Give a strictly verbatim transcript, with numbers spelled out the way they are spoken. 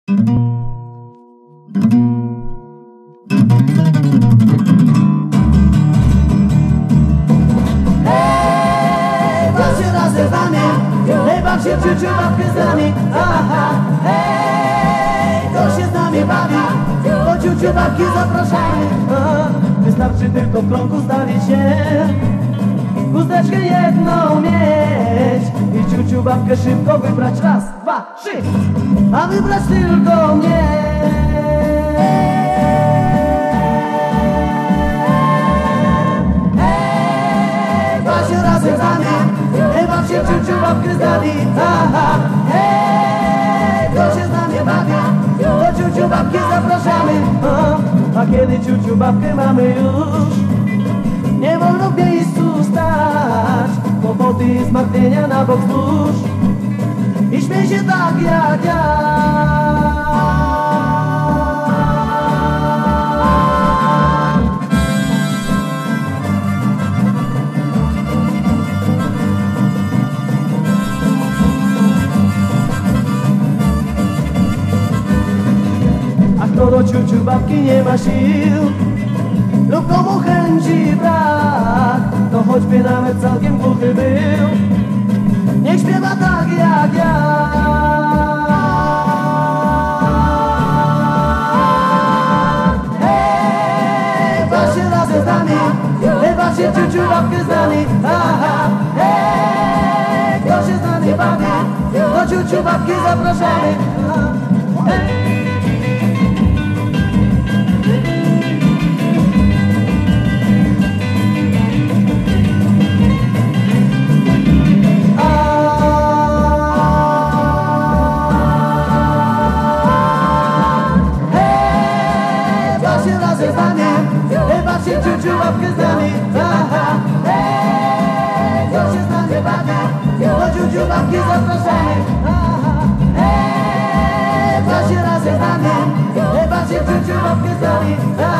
Hej, baw się razem z nami, hej, baw się ciuciu babkę z nami. Aha, hej, kto się z nami bawi, to ciuciu babki zapraszamy. Aha, wystarczy tylko w krągu stawić się, chusteczkę jedną mieć i ciuciu babkę szybko wybrać. Raz, dwa, trzy, a wybrać tylko mnie. Hej, baw się razem z nami, hej, baw się ciuciu babkę z nami. Aha, hej, kto się z nami bawi, to ciuciu babki zapraszamy. Aha, a kiedy ciuciu babkę mamy już, nie wolno w miejscu stać, kłopoty i zmartwienia na bok złóż i śmiej się tak jak ja. A kto do ciuciu babki nie ma sił lub komu chęci brak, to choćby nawet całkiem głuchy był, niech śpiewa tak jak ja. Hej, baw się razem z nami, hej, baw się ciuciu babkę z nami. Aha, hej, kto się z nami bawi, to ciuciu babki zapraszamy. Hej. Ciuciu babkę z nami, aha, hej, kto się z nami bawi, do ciuciu babki zapraszamy. Aha, hej, baw się razem z nami, hej, baw się ciuciu babkę z nami.